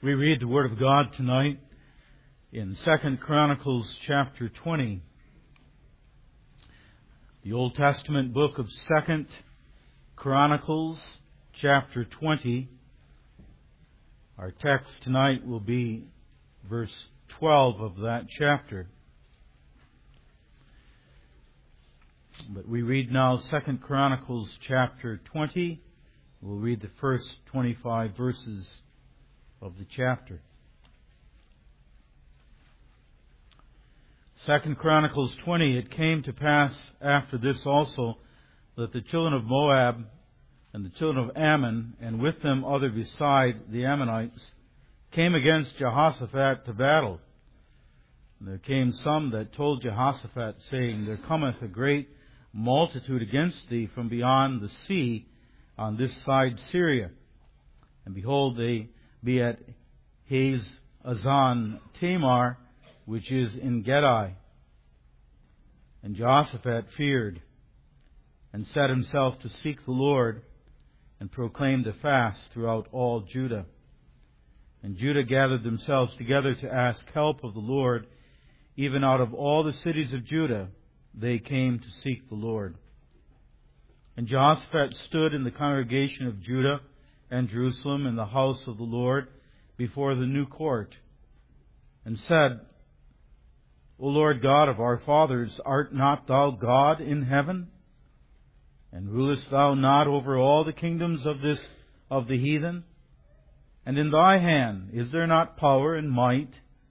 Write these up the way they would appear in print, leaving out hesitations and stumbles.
We read the Word of God tonight in 2 Chronicles chapter 20. The Old Testament book of 2 Chronicles chapter 20. Our text tonight will be verse 12 of that chapter. But we read now 2 Chronicles chapter 20. We'll read the first 25 verses of the chapter. 2 Chronicles 20, it came to pass after this also that the children of Moab and the children of Ammon, and with them other beside the Ammonites, came against Jehoshaphat to battle. And there came some that told Jehoshaphat, saying, There cometh a great multitude against thee from beyond the sea on this side Syria. And behold, they be at Hazazon Tamar, which is in Gedi. And Jehoshaphat feared, and set himself to seek the Lord, and proclaimed a fast throughout all Judah. And Judah gathered themselves together to ask help of the Lord. Even out of all the cities of Judah, they came to seek the Lord. And Jehoshaphat stood in the congregation of Judah and Jerusalem in the house of the Lord before the new court, and said, O Lord God of our fathers, art not thou God in heaven? And rulest thou not over all the kingdoms of the heathen? And in thy hand is there not power and might,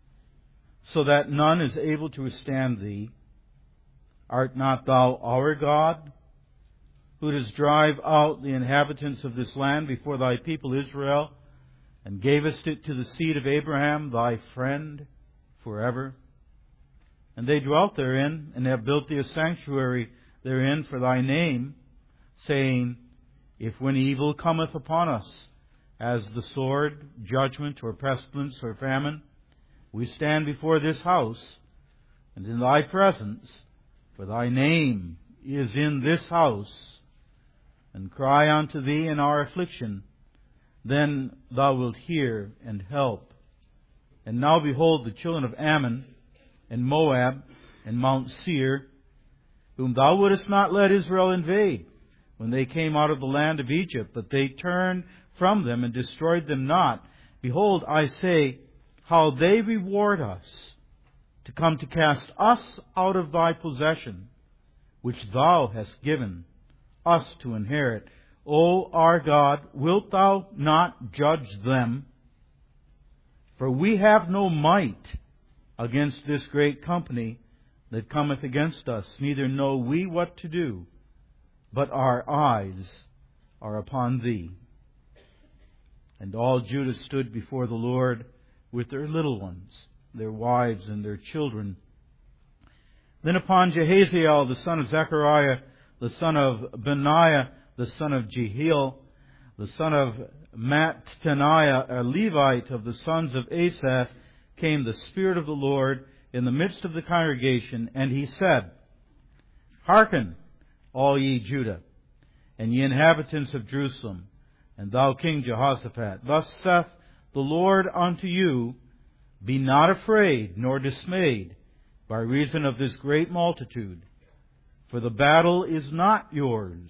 so that none is able to withstand thee? Art not thou our God, who dost drive out the inhabitants of this land before thy people Israel, and gavest it to the seed of Abraham, thy friend, forever? And they dwelt therein, and have built thee a sanctuary therein for thy name, saying, If when evil cometh upon us, as the sword, judgment, or pestilence, or famine, we stand before this house, and in thy presence, for thy name is in this house, and cry unto thee in our affliction, then thou wilt hear and help. And now behold, the children of Ammon, and Moab, and Mount Seir, whom thou wouldest not let Israel invade, when they came out of the land of Egypt, but they turned from them and destroyed them not. Behold, I say, how they reward us, to come to cast us out of thy possession, which thou hast given us to inherit. O our God, wilt thou not judge them? For we have no might against this great company that cometh against us, neither know we what to do, but our eyes are upon thee. And all Judah stood before the Lord with their little ones, their wives and their children. Then upon Jehaziel, the son of Zechariah, the son of Benaiah, the son of Jehiel, the son of Mattaniah, a Levite of the sons of Asaph, came the Spirit of the Lord in the midst of the congregation, and he said, Hearken, all ye Judah, and ye inhabitants of Jerusalem, and thou King Jehoshaphat, thus saith the Lord unto you, Be not afraid nor dismayed by reason of this great multitude, for the battle is not yours,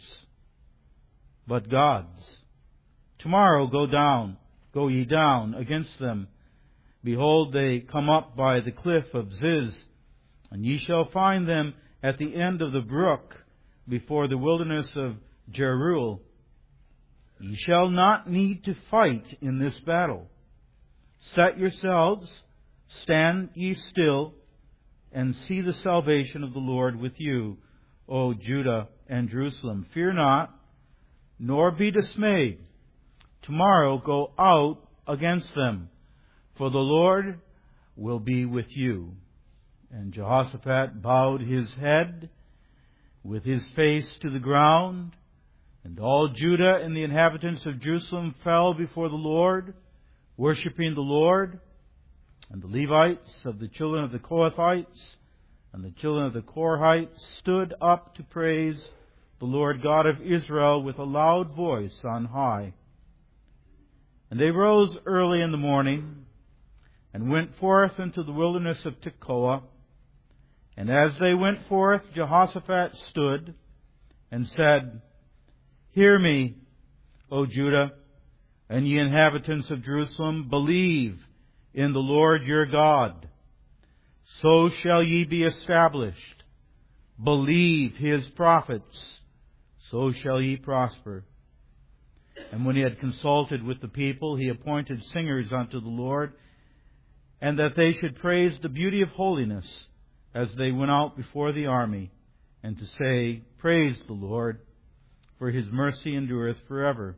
but God's. Tomorrow go ye down against them. Behold, they come up by the cliff of Ziz, and ye shall find them at the end of the brook, before the wilderness of Jeruel. Ye shall not need to fight in this battle. Set yourselves, stand ye still, and see the salvation of the Lord with you, O Judah and Jerusalem. Fear not, nor be dismayed. Tomorrow go out against them, for the Lord will be with you. And Jehoshaphat bowed his head with his face to the ground, and all Judah and the inhabitants of Jerusalem fell before the Lord, worshipping the Lord. And the Levites of the children of the Kohathites and the children of the Korhites stood up to praise the Lord God of Israel with a loud voice on high. And they rose early in the morning and went forth into the wilderness of Tekoa. And as they went forth, Jehoshaphat stood and said, Hear me, O Judah, and ye inhabitants of Jerusalem, believe in the Lord your God. So shall ye be established. Believe His prophets, so shall ye prosper. And when he had consulted with the people, he appointed singers unto the Lord, and that they should praise the beauty of holiness as they went out before the army, and to say, Praise the Lord, for His mercy endureth forever.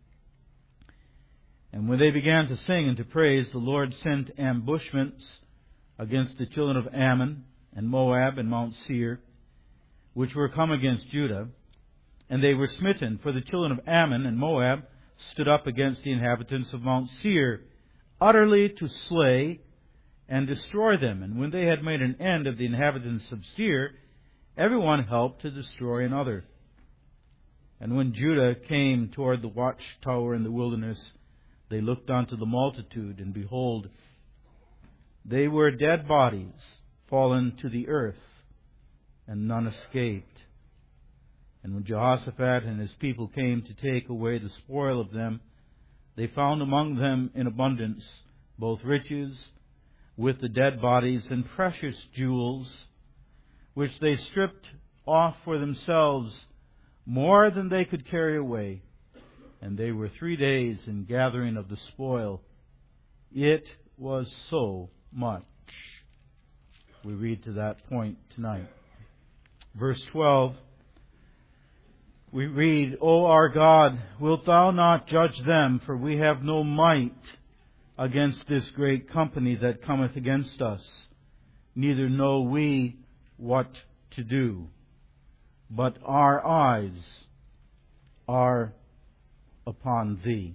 And when they began to sing and to praise, the Lord sent ambushments against the children of Ammon and Moab and Mount Seir, which were come against Judah. And they were smitten, for the children of Ammon and Moab stood up against the inhabitants of Mount Seir, utterly to slay and destroy them. And when they had made an end of the inhabitants of Seir, everyone helped to destroy another. And when Judah came toward the watchtower in the wilderness, they looked unto the multitude, and behold, they were dead bodies fallen to the earth, and none escaped. And when Jehoshaphat and his people came to take away the spoil of them, they found among them in abundance both riches with the dead bodies and precious jewels, which they stripped off for themselves more than they could carry away. And they were 3 days in gathering of the spoil. It was so much. We read to that point tonight. Verse 12. We read, O our God, wilt Thou not judge them? For we have no might against this great company that cometh against us. Neither know we what to do. But our eyes are upon Thee.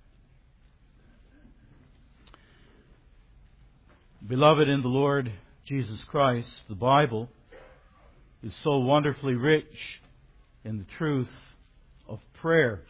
Beloved in the Lord Jesus Christ, the Bible is so wonderfully rich in the truth of prayer.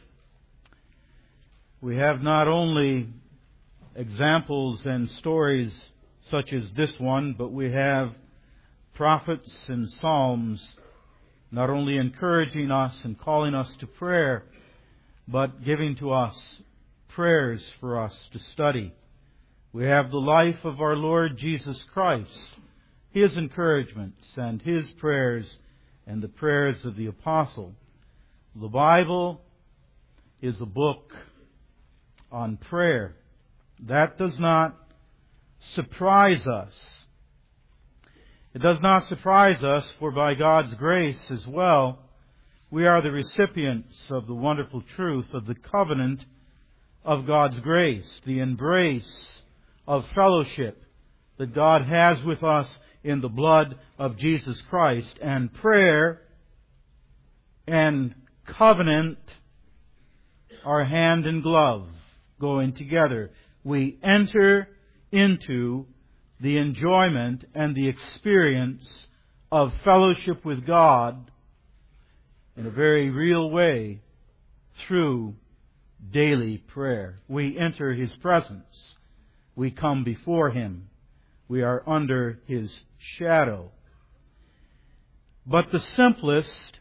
We have not only examples and stories such as this one, but we have prophets and psalms not only encouraging us and calling us to prayer, but giving to us prayers for us to study. We have the life of our Lord Jesus Christ, His encouragements and His prayers and the prayers of the apostle. The Bible is a book on prayer. That does not surprise us. It does not surprise us, for by God's grace as well, we are the recipients of the wonderful truth of the covenant of God's grace, the embrace of fellowship that God has with us in the blood of Jesus Christ. And prayer and covenant are hand in glove, going together. We enter into the enjoyment and the experience of fellowship with God in a very real way through daily prayer. We enter His presence. We come before Him. We are under His shadow. But the simplest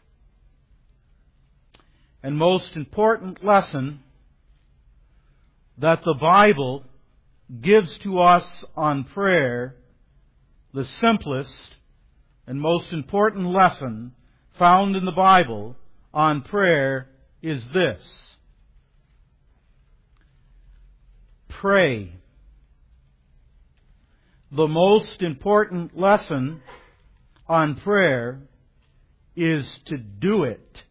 and most important lesson that the Bible gives to us on prayer, the simplest and most important lesson found in the Bible on prayer is this: pray. The most important lesson on prayer is to do it.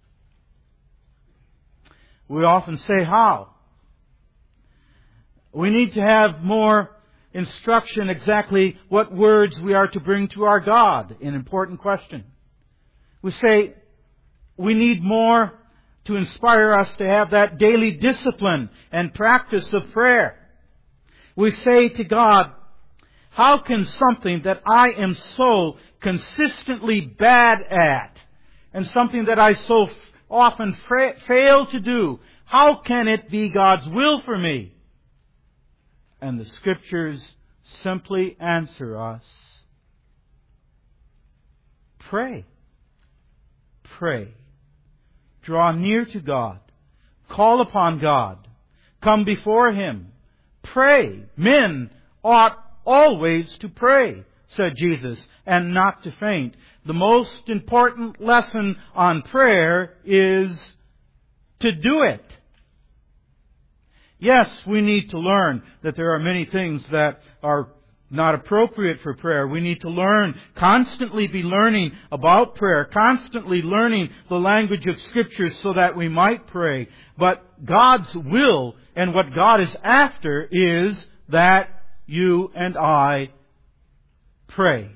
We often say, how? We need to have more instruction exactly what words we are to bring to our God. An important question. We say we need more to inspire us to have that daily discipline and practice of prayer. We say to God, how can something that I am so consistently bad at, and something that I so often fail to do, How can it be God's will for me? And the Scriptures simply answer us, pray. Pray. Draw near to God. Call upon God. Come before Him. Pray. Men ought always to pray, said Jesus, and not to faint. The most important lesson on prayer is to do it. Yes, we need to learn that there are many things that are not appropriate for prayer. We need to learn, constantly be learning about prayer, constantly learning the language of Scripture so that we might pray. But God's will and what God is after is that you and I pray.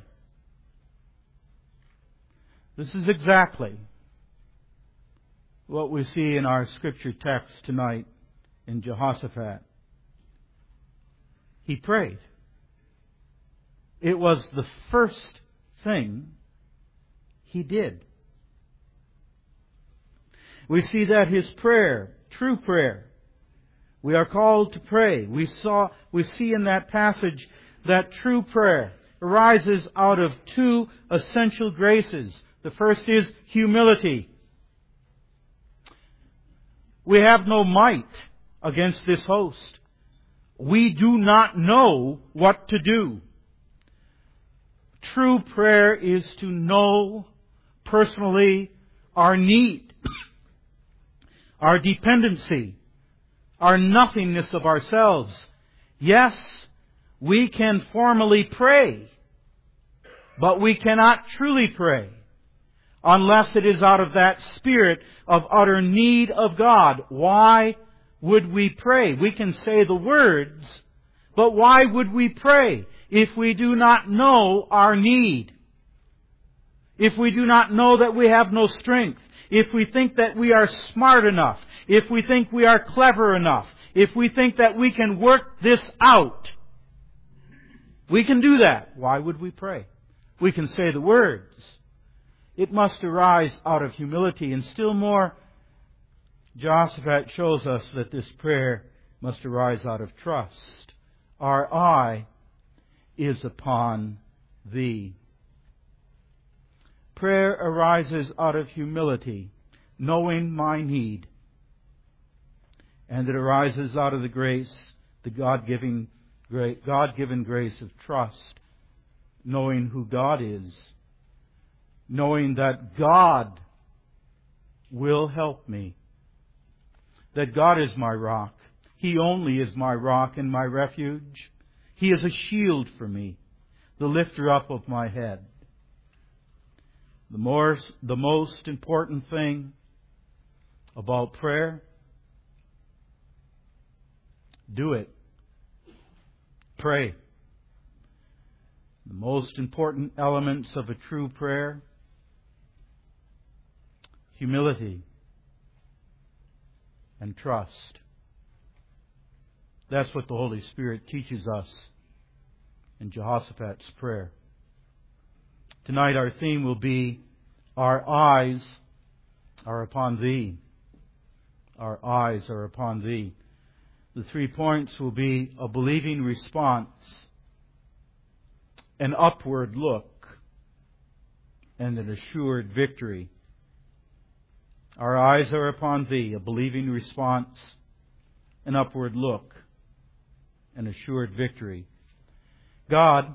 This is exactly what we see in our Scripture text tonight in Jehoshaphat. He prayed. It was the first thing he did. We see that his prayer, true prayer, we are called to pray. We see in that passage that true prayer arises out of two essential graces. The first is humility. We have no might against this host. We do not know what to do. True prayer is to know personally our need, our dependency, our nothingness of ourselves. Yes, we can formally pray, but we cannot truly pray unless it is out of that spirit of utter need of God. Why would we pray? We can say the words, but why would we pray if we do not know our need? If we do not know that we have no strength? If we think that we are smart enough? If we think we are clever enough? If we think that we can work this out? We can do that. Why would we pray? We can say the words. It must arise out of humility. And still more, Jehoshaphat shows us that this prayer must arise out of trust. Our eye is upon Thee. Prayer arises out of humility, knowing my need. And it arises out of the grace, the God-given grace of trust, knowing who God is, knowing that God will help me, that God is my rock. He only is my rock and my refuge. He is a shield for me, the lifter up of my head. The most important thing about prayer, do it. Pray. The most important elements of a true prayer, humility and trust. That's what the Holy Spirit teaches us in Jehoshaphat's prayer. Tonight our theme will be, our eyes are upon Thee. Our eyes are upon Thee. The 3 points will be a believing response, an upward look, and an assured victory. Our eyes are upon Thee, a believing response, an upward look, an assured victory. God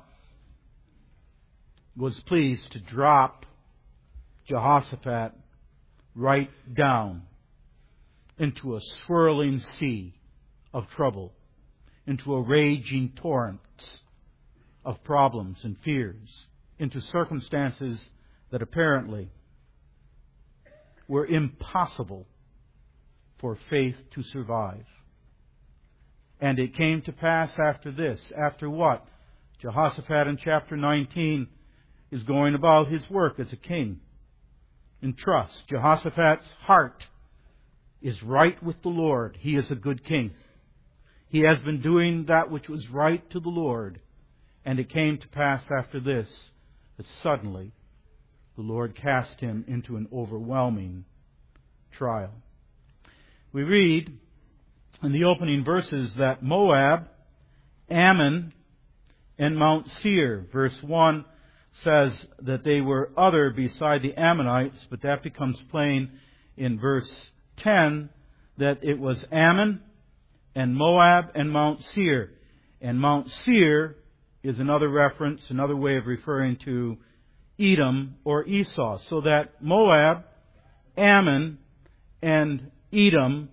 was pleased to drop Jehoshaphat right down into a swirling sea of trouble, into a raging torrent of problems and fears, into circumstances that apparently were impossible for faith to survive. And it came to pass after this, after what? Jehoshaphat in chapter 19 is going about his work as a king in trust. Jehoshaphat's heart is right with the Lord. He is a good king. He has been doing that which was right to the Lord. And it came to pass after this that suddenly the Lord cast him into an overwhelming trial. We read in the opening verses that Moab, Ammon, and Mount Seir. Verse 1 says that they were other beside the Ammonites, but that becomes plain in verse 10 that it was Ammon and Moab and Mount Seir. And Mount Seir is another reference, another way of referring to Edom or Esau. So that Moab, Ammon, and Edom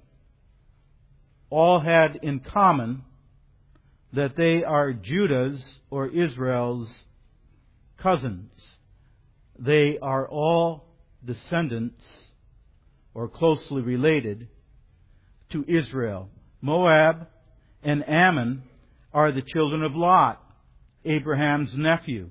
all had in common that they are Judah's or Israel's cousins. They are all descendants or closely related to Israel. Moab and Ammon are the children of Lot, Abraham's nephew.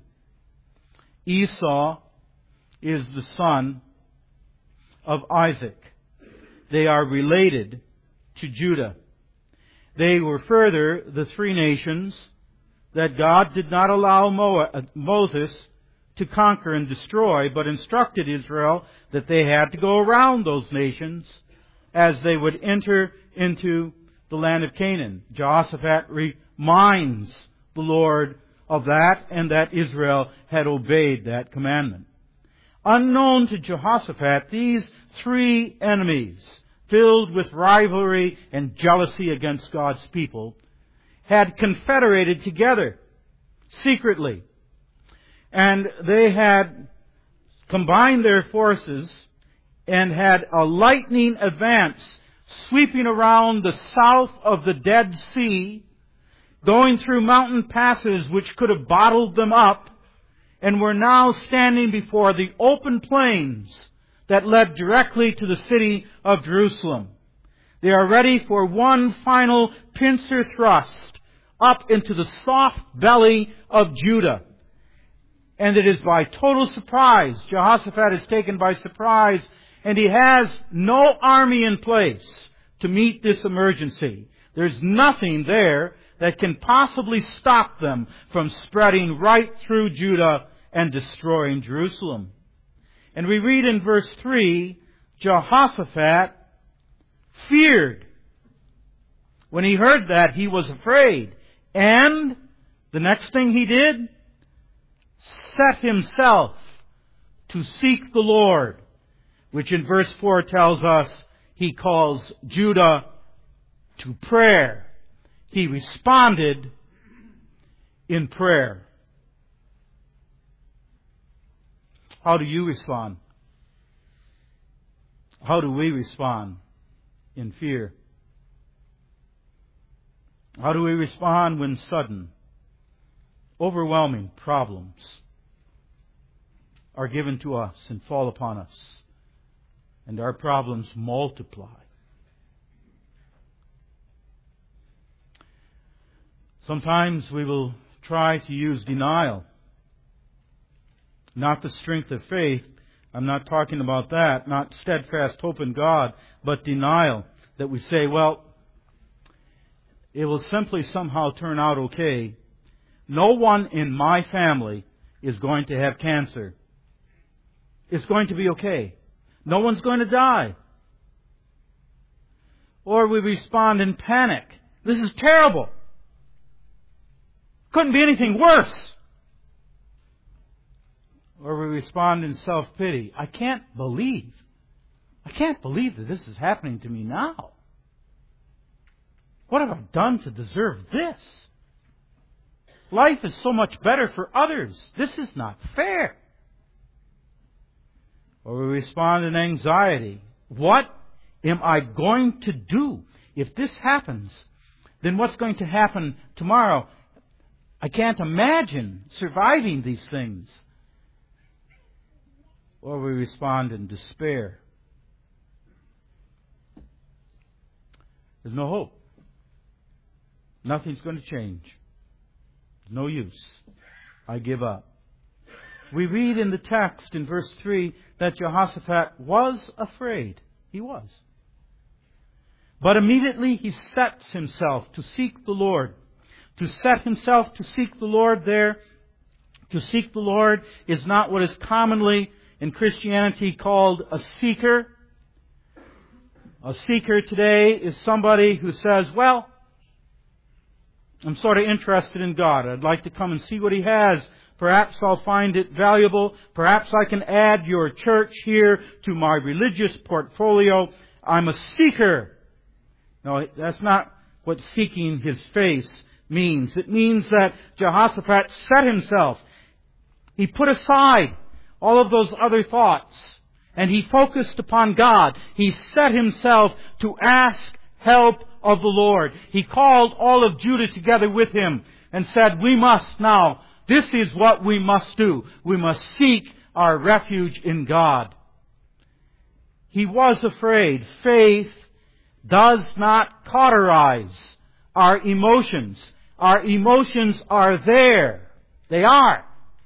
Esau is the son of Isaac. They are related to Judah. They were further the three nations that God did not allow Moses to conquer and destroy, but instructed Israel that they had to go around those nations as they would enter into the land of Canaan. Jehoshaphat reminds the Lord of that, and that Israel had obeyed that commandment. Unknown to Jehoshaphat, these three enemies, filled with rivalry and jealousy against God's people, had confederated together secretly. And they had combined their forces and had a lightning advance sweeping around the south of the Dead Sea, going through mountain passes which could have bottled them up, and were now standing before the open plains that led directly to the city of Jerusalem. They are ready for one final pincer thrust up into the soft belly of Judah. And it is by total surprise. Jehoshaphat is taken by surprise, and he has no army in place to meet this emergency. There's nothing there that can possibly stop them from spreading right through Judah and destroying Jerusalem. And we read in verse 3, Jehoshaphat feared. When he heard that, he was afraid. And the next thing he did, set himself to seek the Lord, which in verse 4 tells us he calls Judah to prayer. He responded in prayer. How do you respond? How do we respond in fear? How do we respond when sudden, overwhelming problems are given to us and fall upon us, and our problems multiply? Sometimes we will try to use denial. Not the strength of faith. I'm not talking about that. Not steadfast hope in God, but denial. That we say, well, it will simply somehow turn out okay. No one in my family is going to have cancer. It's going to be okay. No one's going to die. Or we respond in panic. This is terrible. Couldn't be anything worse. Or we respond in self-pity. I can't believe that this is happening to me now. What have I done to deserve this? Life is so much better for others. This is not fair. Or we respond in anxiety. What am I going to do? If this happens, then what's going to happen tomorrow? I can't imagine surviving these things. Or we respond in despair. There's no hope. Nothing's going to change. No use. I give up. We read in the text in verse 3 that Jehoshaphat was afraid. He was. But immediately he sets himself to seek the Lord. To set himself to seek the Lord there, to seek the Lord is not what is commonly in Christianity called a seeker. A seeker today is somebody who says, well, I'm sort of interested in God. I'd like to come and see what He has. Perhaps I'll find it valuable. Perhaps I can add your church here to my religious portfolio. I'm a seeker. No, that's not what seeking His face means. It means that Jehoshaphat set himself. He put aside all of those other thoughts and he focused upon God. He set himself to ask help of the Lord. He called all of Judah together with him and said, we must now, this is what we must do. We must seek our refuge in God. He was afraid. Faith does not cauterize our emotions. Our emotions are there. They are.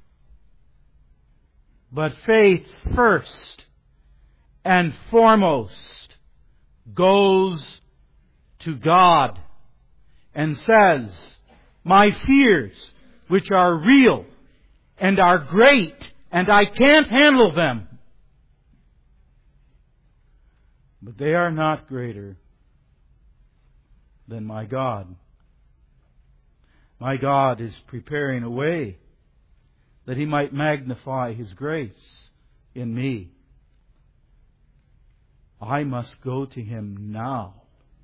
But faith first and foremost goes to God and says, my fears, which are real and are great, and I can't handle them, but they are not greater than my God. My God is preparing a way that He might magnify His grace in me. I must go to Him now.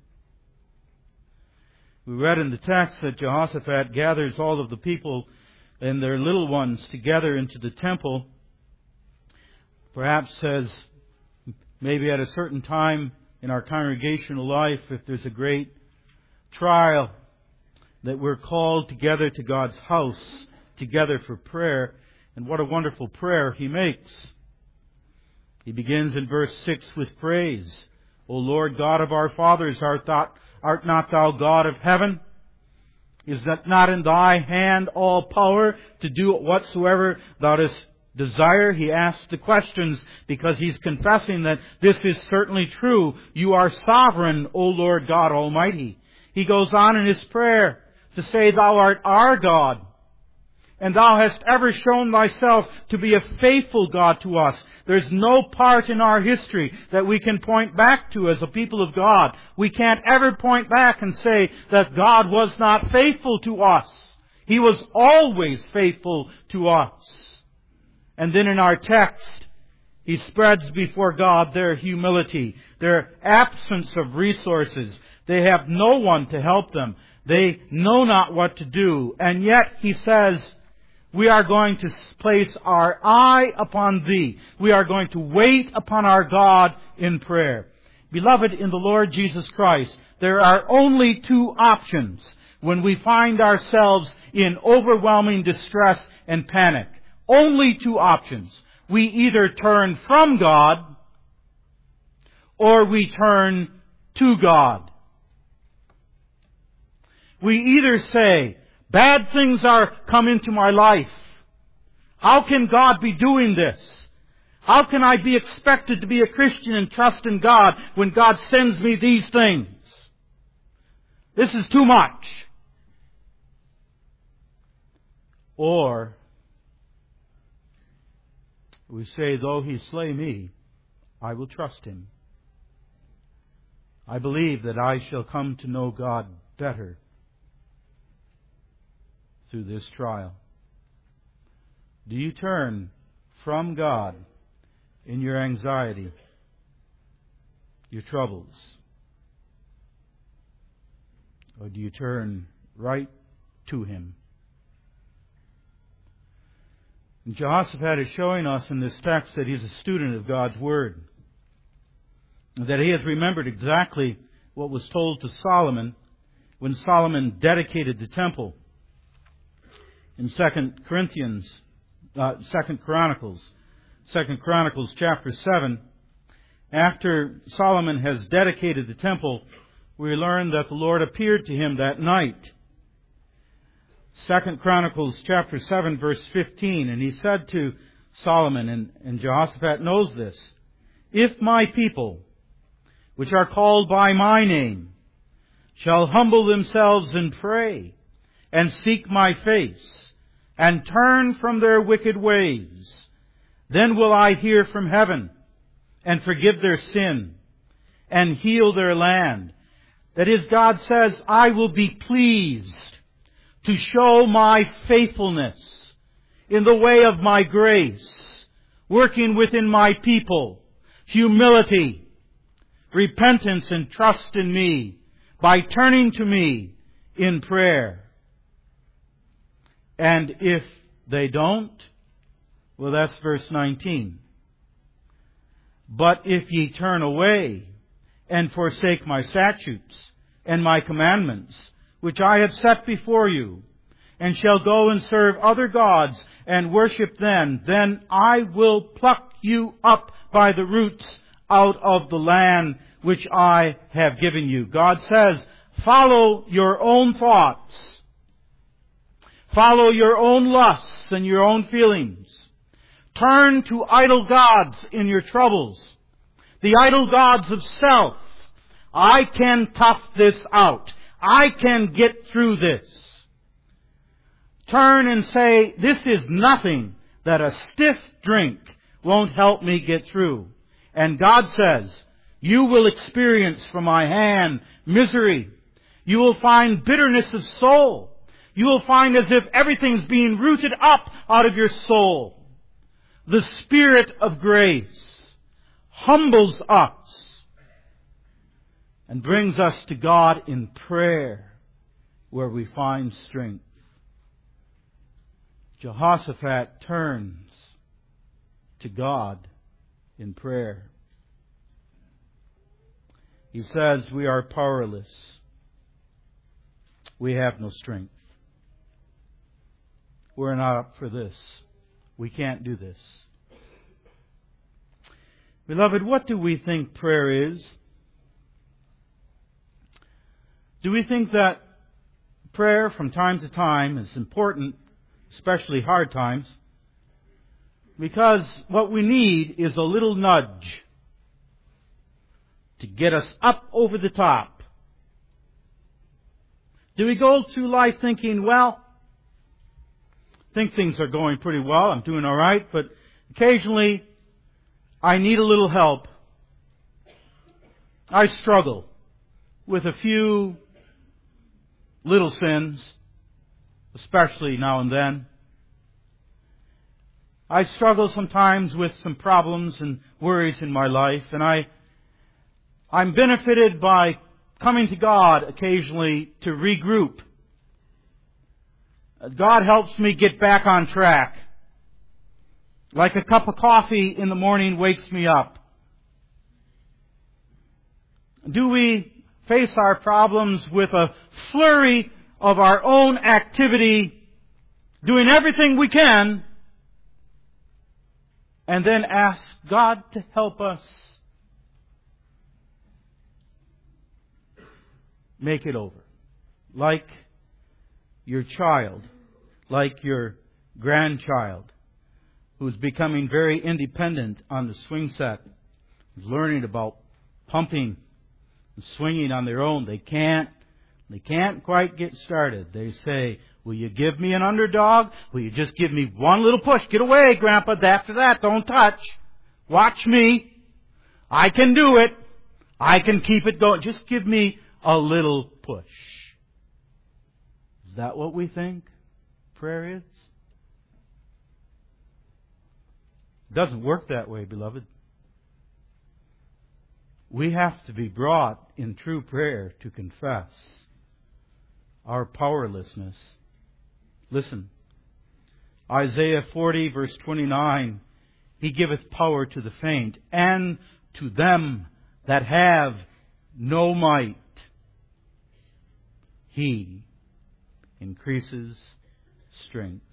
We read in the text that Jehoshaphat gathers all of the people and their little ones together into the temple. Perhaps as maybe at a certain time in our congregational life, if there's a great trial, that we're called together to God's house, together for prayer. And what a wonderful prayer He makes. He begins in verse 6 with praise. O Lord God of our fathers, art not Thou God of heaven? Is that not in Thy hand all power to do whatsoever Thou dost desire? He asks the questions because he's confessing that this is certainly true. You are sovereign, O Lord God Almighty. He goes on in his prayer to say, Thou art our God, and Thou hast ever shown Thyself to be a faithful God to us. There's no part in our history that we can point back to as a people of God. We can't ever point back and say that God was not faithful to us. He was always faithful to us. And then in our text, he spreads before God their humility, their absence of resources. They have no one to help them. They know not what to do. And yet he says, we are going to place our eye upon Thee. We are going to wait upon our God in prayer. Beloved in the Lord Jesus Christ, there are only two options when we find ourselves in overwhelming distress and panic. Only two options. We either turn from God or we turn to God. We either say, bad things are come into my life. How can God be doing this? How can I be expected to be a Christian and trust in God when God sends me these things? This is too much. Or we say, though He slay me, I will trust Him. I believe that I shall come to know God better through this trial. Do you turn from God in your anxiety, your troubles? Or do you turn right to Him? And Jehoshaphat is showing us in this text that he's a student of God's Word. That he has remembered exactly what was told to Solomon when Solomon dedicated the temple. In 2 Chronicles chapter 7, after Solomon has dedicated the temple, we learn that the Lord appeared to him that night. 2 Chronicles chapter 7 verse 15, and He said to Solomon, and Jehoshaphat knows this, if my people, which are called by my name, shall humble themselves and pray, and seek my face, and turn from their wicked ways, then will I hear from heaven, and forgive their sin, and heal their land. That is, God says, I will be pleased to show my faithfulness in the way of my grace, working within my people, humility, repentance and trust in me, by turning to me in prayer. And if they don't, well, that's verse 19. But if ye turn away and forsake my statutes and my commandments, which I have set before you, and shall go and serve other gods and worship them, then I will pluck you up by the roots out of the land which I have given you. God says, follow your own thoughts. Follow your own lusts and your own feelings. Turn to idol gods in your troubles. The idol gods of self. I can tough this out. I can get through this. Turn and say, this is nothing that a stiff drink won't help me get through. And God says, you will experience from my hand misery. You will find bitterness of soul. You will find as if everything's being rooted up out of your soul. The Spirit of grace humbles us and brings us to God in prayer, where we find strength. Jehoshaphat turns to God in prayer. He says, we are powerless. We have no strength. We're not up for this. We can't do this. Beloved, what do we think prayer is? Do we think that prayer from time to time is important, especially hard times, because what we need is a little nudge to get us up over the top? Do we go through life thinking, well, I think things are going pretty well, I'm doing all right, but occasionally I need a little help. I struggle with a few little sins, especially now and then. I struggle sometimes with some problems and worries in my life, and I'm benefited by coming to God occasionally to regroup. God helps me get back on track. Like a cup of coffee in the morning wakes me up. Do we face our problems with a flurry of our own activity, doing everything we can, and then ask God to help us make it over? Like your child, like your grandchild, who's becoming very independent on the swing set, who's learning about pumping and swinging on their own. They can't quite get started. They say, will you give me an underdog? Will you just give me one little push? Get away, Grandpa. After that, don't touch. Watch me. I can do it. I can keep it going. Just give me a little push. Is that what we think prayer is? It doesn't work that way, beloved. We have to be brought in true prayer to confess our powerlessness. Listen, Isaiah 40 verse 29, He giveth power to the faint, and to them that have no might He increases strength.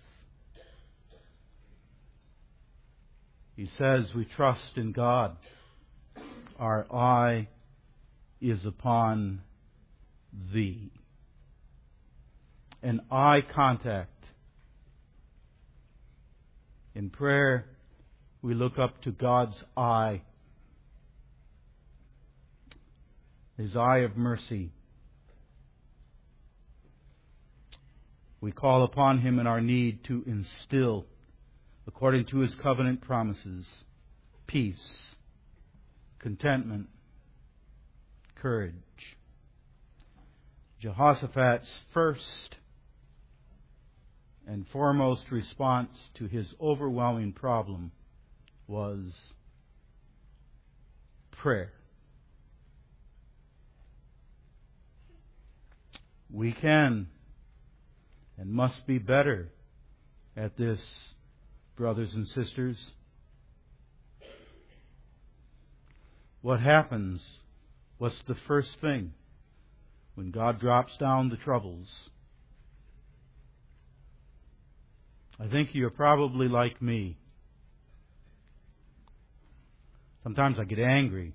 He says we trust in God. Our eye is upon Thee. An eye contact. In prayer, we look up to God's eye. His eye of mercy. We call upon Him in our need to instill, according to His covenant promises, peace, contentment, courage. Jehoshaphat's first and foremost response to his overwhelming problem was prayer. We can and must be better at this, brothers and sisters. What happens? What's the first thing when God drops down the troubles? I think you're probably like me. Sometimes I get angry.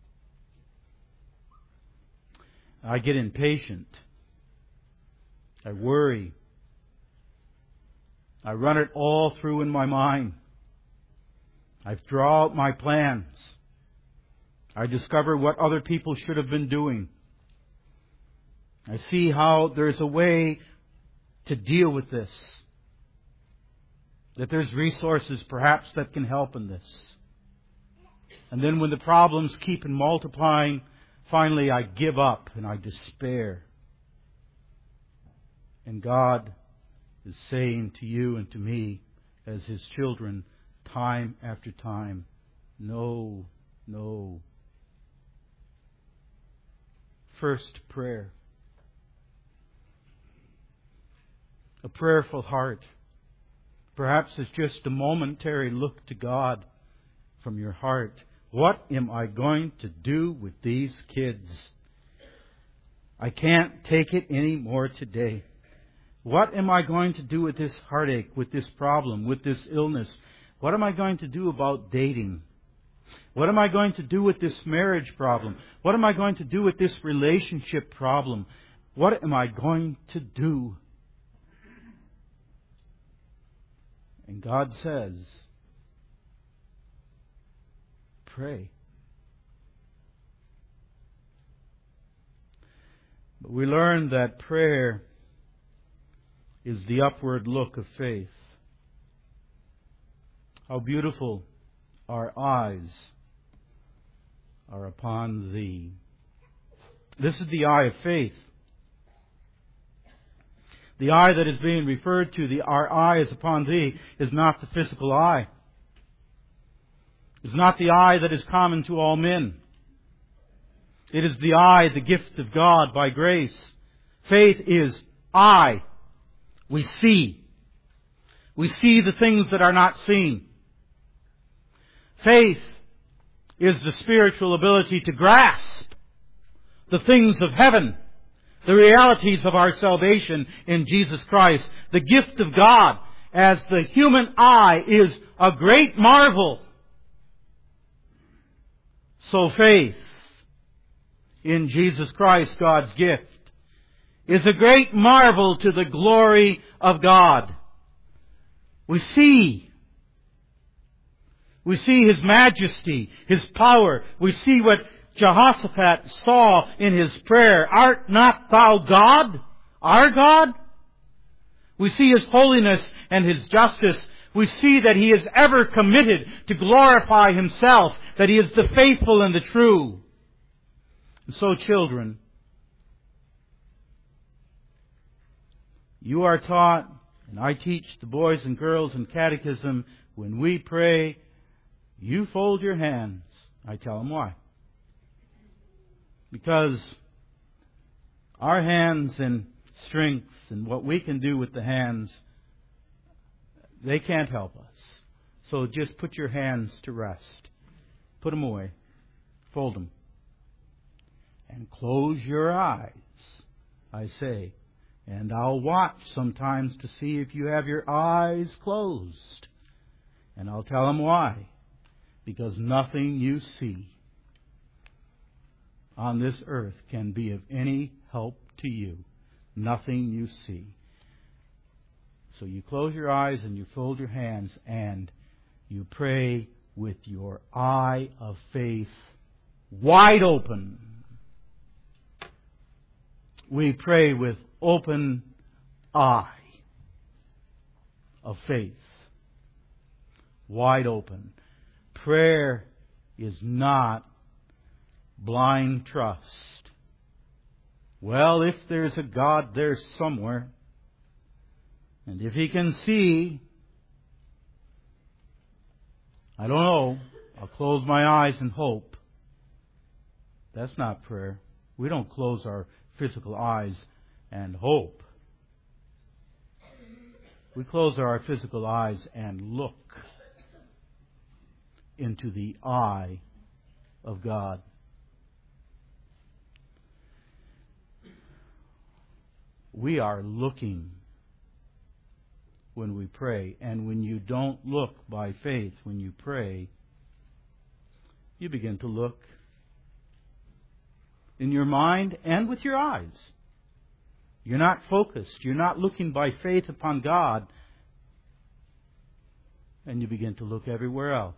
I get impatient. I worry. I run it all through in my mind. I draw out my plans. I discover what other people should have been doing. I see how there's a way to deal with this. That there's resources perhaps that can help in this. And then when the problems keep on multiplying, finally I give up and I despair. And God is saying to you and to me as His children time after time, no, no. First, prayer. A prayerful heart. Perhaps it's just a momentary look to God from your heart. What am I going to do with these kids? I can't take it any more today. What am I going to do with this heartache, with this problem, with this illness? What am I going to do about dating? What am I going to do with this marriage problem? What am I going to do with this relationship problem? What am I going to do? And God says, pray. But we learn that prayer is the upward look of faith. How beautiful our eyes are upon Thee. This is the eye of faith. The eye that is being referred to, our eye is upon Thee, is not the physical eye. It's not the eye that is common to all men. It is the eye, the gift of God by grace. Faith is eye. We see. We see the things that are not seen. Faith is the spiritual ability to grasp the things of heaven, the realities of our salvation in Jesus Christ, the gift of God, as the human eye is a great marvel. So faith in Jesus Christ, God's gift, is a great marvel to the glory of God. We see His majesty, His power. We see what Jehoshaphat saw in his prayer. Art not thou God, our God? We see His holiness and His justice. We see that He is ever committed to glorify Himself, that He is the faithful and the true. And so, children, you are taught, and I teach the boys and girls in catechism, when we pray, you fold your hands. I tell them why. Because our hands and strength and what we can do with the hands, they can't help us. So just put your hands to rest. Put them away. Fold them. And close your eyes, I say. And I'll watch sometimes to see if you have your eyes closed. And I'll tell them why. Because nothing you see on this earth can be of any help to you. Nothing you see. So you close your eyes and you fold your hands and you pray with your eye of faith wide open. We pray with open eye of faith. Wide open. Prayer is not blind trust. Well, if there's a God there somewhere, and if He can see, I don't know, I'll close my eyes and hope. That's not prayer. We don't close our physical eyes and hope. We close our physical eyes and look into the eye of God. We are looking when we pray. And when you don't look by faith when you pray, you begin to look in your mind and with your eyes. You're not focused. You're not looking by faith upon God. And you begin to look everywhere else.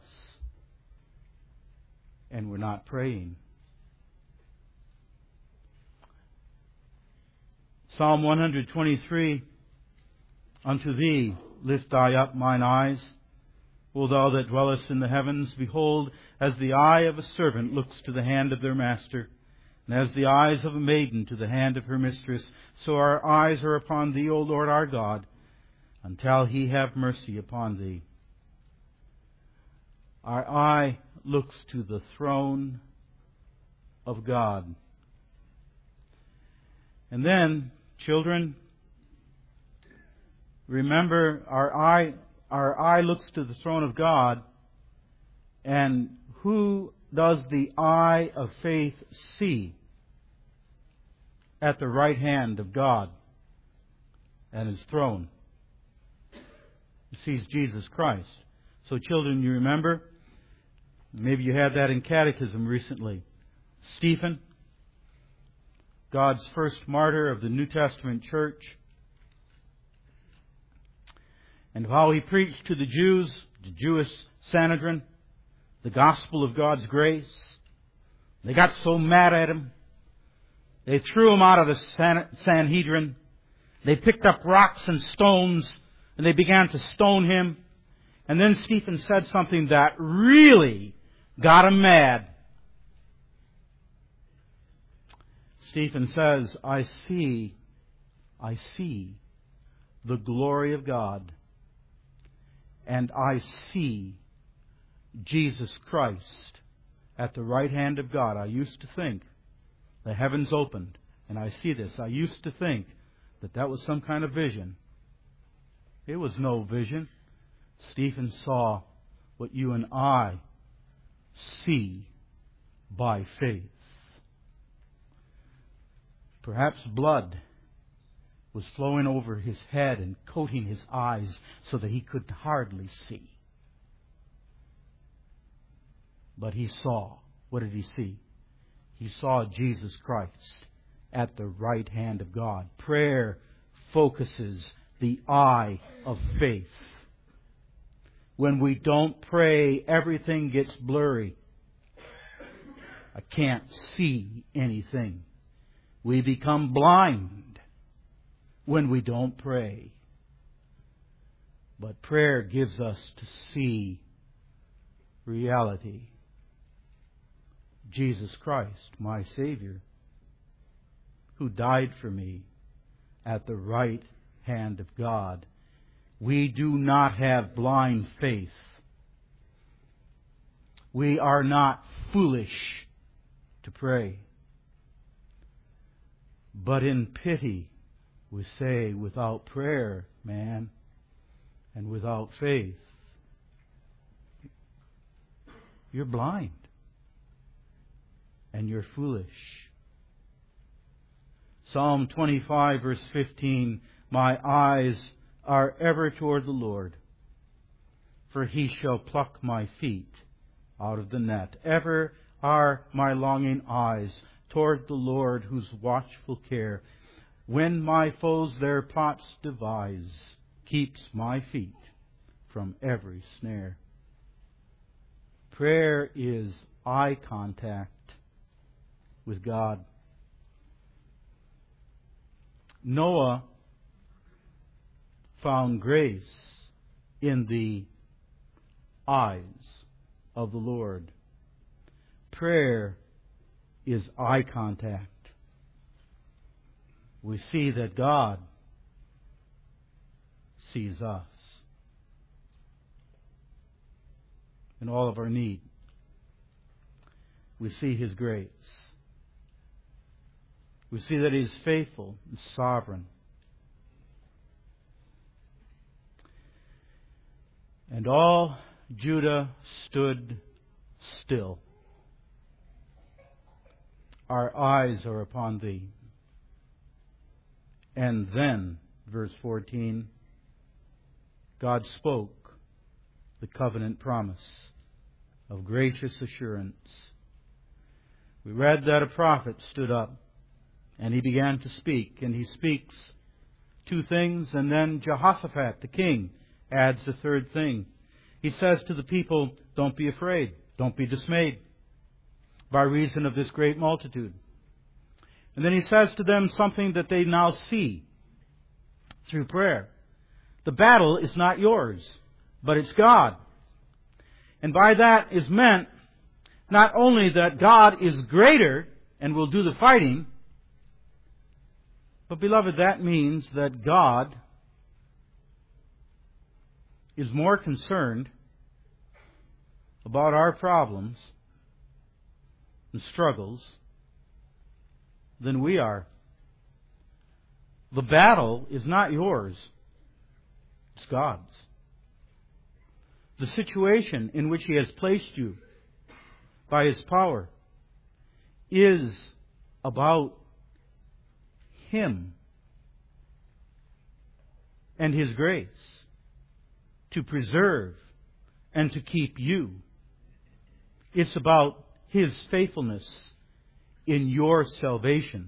And we're not praying. Psalm 123, Unto Thee lift I up mine eyes, O Thou that dwellest in the heavens. Behold, as the eye of a servant looks to the hand of their master, and as the eyes of a maiden to the hand of her mistress, so our eyes are upon Thee, O Lord our God, until He have mercy upon Thee. Our eye looks to the throne of God. And then, children, remember, our eye looks to the throne of God, and who does the eye of faith see at the right hand of God at His throne? It sees Jesus Christ. So children, you remember, maybe you had that in catechism recently, Stephen, God's first martyr of the New Testament church, and how he preached to the Jews, the Jewish Sanhedrin, the gospel of God's grace. They got so mad at him, they threw him out of the Sanhedrin. They picked up rocks and stones, and they began to stone him. And then Stephen said something that really got him mad. Stephen says, I see the glory of God, and I see Jesus Christ at the right hand of God. I used to think the heavens opened, and I see this. I used to think that was some kind of vision. It was no vision. Stephen saw what you and I see by faith. Perhaps blood was flowing over his head and coating his eyes so that he could hardly see. But he saw. What did he see? He saw Jesus Christ at the right hand of God. Prayer focuses the eye of faith. When we don't pray, everything gets blurry. I can't see anything. We become blind when we don't pray. But prayer gives us to see reality. Jesus Christ, my Savior, who died for me at the right hand of God. We do not have blind faith. We are not foolish to pray. But in pity, we say, without prayer, man, and without faith, you're blind and you're foolish. Psalm 25, verse 15, my eyes are ever toward the Lord, for He shall pluck my feet out of the net. Ever are my longing eyes toward the Lord, whose watchful care, when my foes their plots devise, keeps my feet from every snare. Prayer is eye contact with God. Noah found grace in the eyes of the Lord. Prayer is eye contact we see that God sees us in all of our need. We see His grace. We see that He is faithful and sovereign. And all Judah stood still. Our eyes are upon Thee. And then, verse 14, God spoke the covenant promise of gracious assurance. We read that a prophet stood up and he began to speak, and he speaks two things, and then Jehoshaphat, the king, adds the third thing. He says to the people, don't be afraid, don't be dismayed by reason of this great multitude. And then he says to them something that they now see through prayer. The battle is not yours, but it's God. And by that is meant not only that God is greater and will do the fighting, but beloved, that means that God is more concerned about our problems and struggles than we are. The battle is not yours. It's God's. The situation in which He has placed you by His power is about Him and His grace to preserve and to keep you. It's about His faithfulness in your salvation.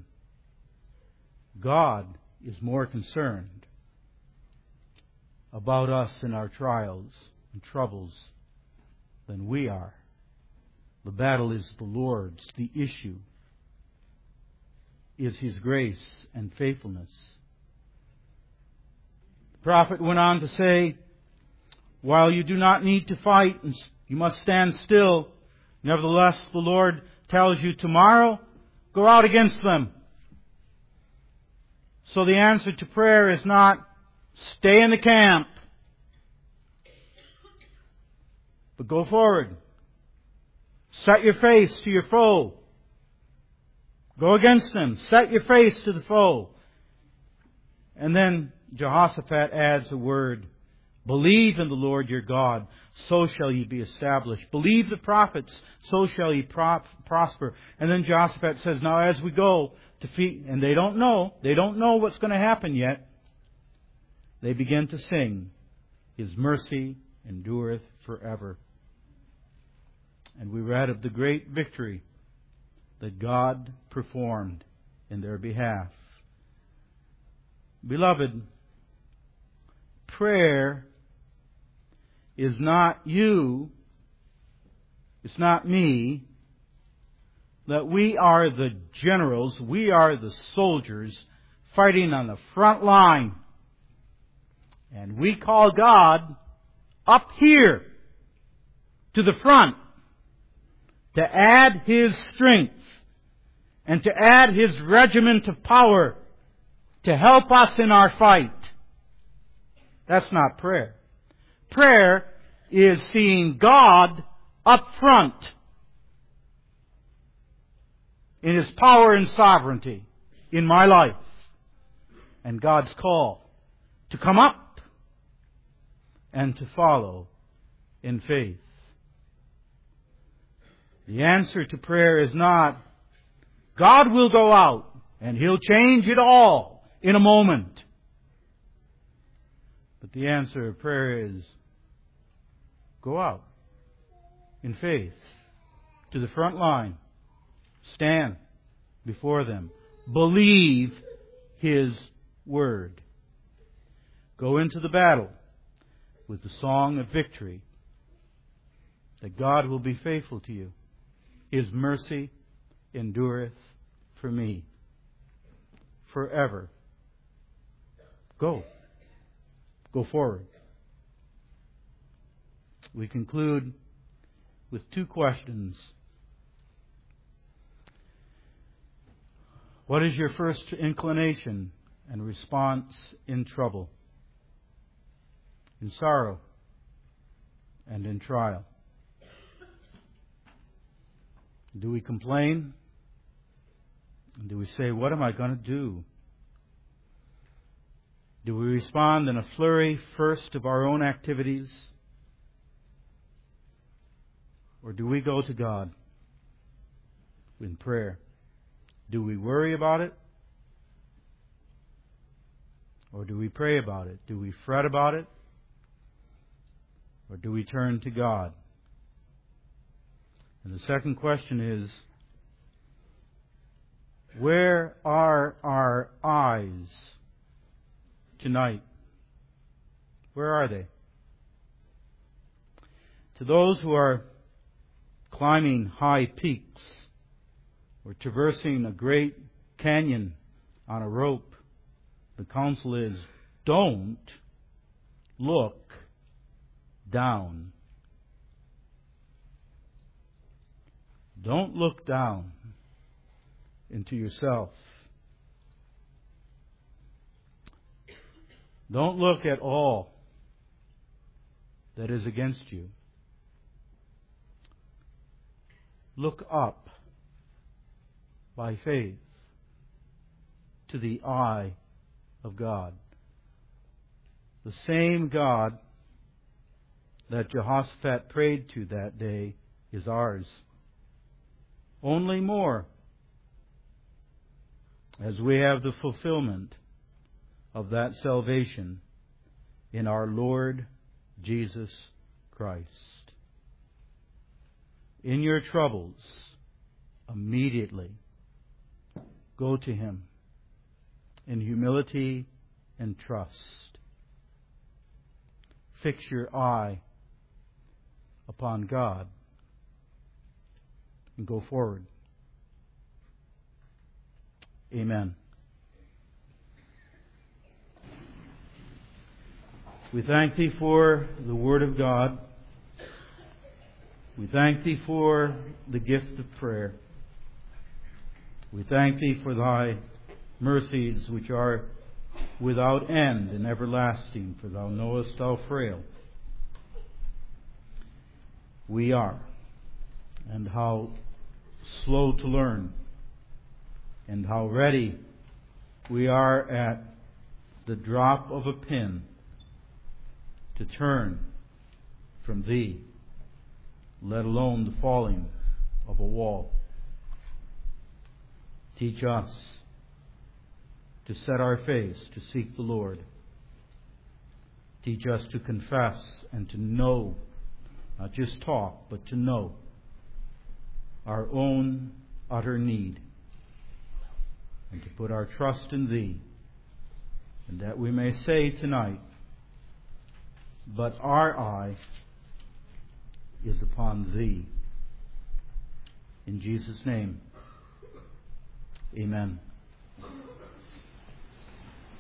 God is more concerned about us in our trials and troubles than we are. The battle is the Lord's. The issue is His grace and faithfulness. The prophet went on to say, while you do not need to fight, and you must stand still, nevertheless the Lord tells you tomorrow, go out against them. So the answer to prayer is not stay in the camp, but go forward. Set your face to your foe. Go against them. Set your face to the foe. And then Jehoshaphat adds a word. Believe in the Lord your God, so shall ye be established. Believe the prophets, so shall ye prosper. And then Jehoshaphat says, now as we go to feed, and they don't know what's going to happen yet, they begin to sing, His mercy endureth forever. And we read of the great victory that God performed in their behalf. Beloved, prayer is not you, it's not me, that we are the generals, we are the soldiers fighting on the front line. And we call God up here to the front to add His strength and to add His regiment of power to help us in our fight. That's not prayer. Prayer is seeing God up front in His power and sovereignty in my life. And God's call to come up and to follow in faith. The answer to prayer is not, God will go out and He'll change it all in a moment. But the answer of prayer is, go out in faith to the front line. Stand before them. Believe His word. Go into the battle with the song of victory, that God will be faithful to you. His mercy endureth for me forever. Go forward. We conclude with two questions. What is your first inclination and response in trouble, in sorrow, and in trial? Do we complain? And do we say, what am I going to do? Do we respond in a flurry first of our own activities? Or do we go to God in prayer? Do we worry about it? Or do we pray about it? Do we fret about it? Or do we turn to God? And the second question is, where are our eyes tonight? Where are they? To those who are climbing high peaks or traversing a great canyon on a rope, the counsel is, don't look down. Don't look down into yourself. Don't look at all that is against you. Look up by faith to the eye of God. The same God that Jehoshaphat prayed to that day is ours. Only more, as we have the fulfillment of that salvation in our Lord Jesus Christ. In your troubles, immediately go to Him in humility and trust. Fix your eye upon God and go forward. Amen. We thank Thee for the Word of God. We thank Thee for the gift of prayer. We thank Thee for Thy mercies which are without end and everlasting, for Thou knowest how frail we are, and how slow to learn, and how ready we are at the drop of a pin to turn from Thee, let alone the falling of a wall. Teach us to set our face to seek the Lord. Teach us to confess and to know, not just talk, but to know our own utter need, and to put our trust in Thee, and that we may say tonight, but our eye is upon Thee. In Jesus' name, amen.